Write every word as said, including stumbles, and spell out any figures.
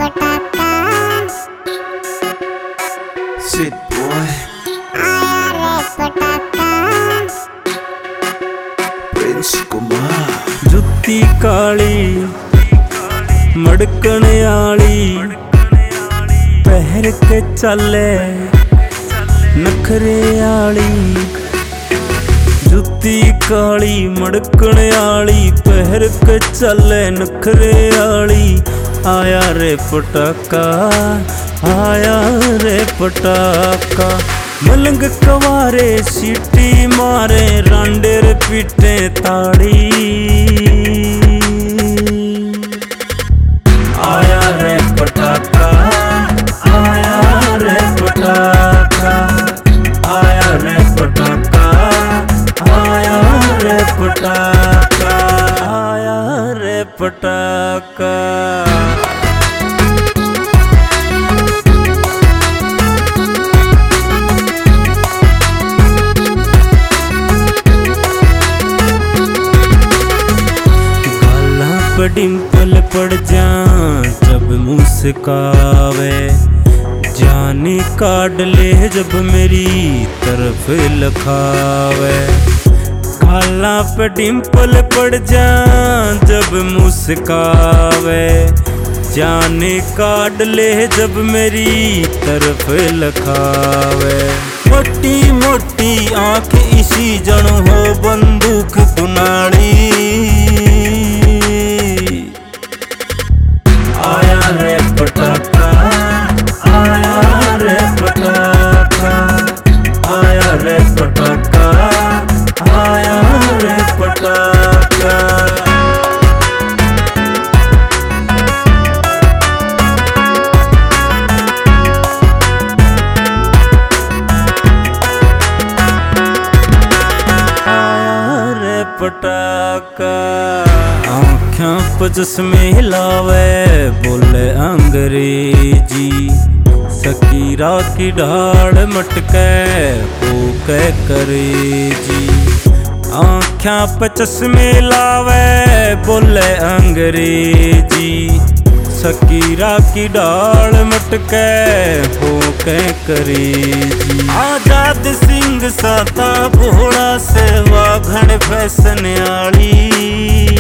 पटाखा Sit boy आया रे पटाखा Prince Kumar जुत्ती काली मड़कण आली पहर के चले नखरे आली। जुत्ती काली मड़कण आली पहर के चले नखरे आली। आया रे पटाखा आया रे पटाखा मलंग कवारे सीटी मारे रांडेर पीटे ताड़ी। आया रे पटाखा आया रे पटाखा आया रे पटाखा आया रे पटाखा आया रे पटाखा। डिम्पल पड़ जा जब मुस्कावे जाने काट ले जब मेरी तरफ लखावे। काला पे डिम्पल पड़ जा जब मुस्कावे जाने काट ले जब मेरी तरफ लखावे। मोटी मोटी आंख इसी जन हो बंदूक कुनाड़ी। आया रे पटाखा आया रे पटाखा आया रे पटाखा आया रे पटाखा। आया रे पटाखा आँखों पे चश्मे हिलावे बोले अंग्रेजी। सकीरा की ढाल मटके होके करेजी। आँखों पे चश्मे लावे बोले अंग्रेजी। सकीरा की ढाल मटके होके करेजी। आजाद सिंह साता भोला से वाघण फैशन आली।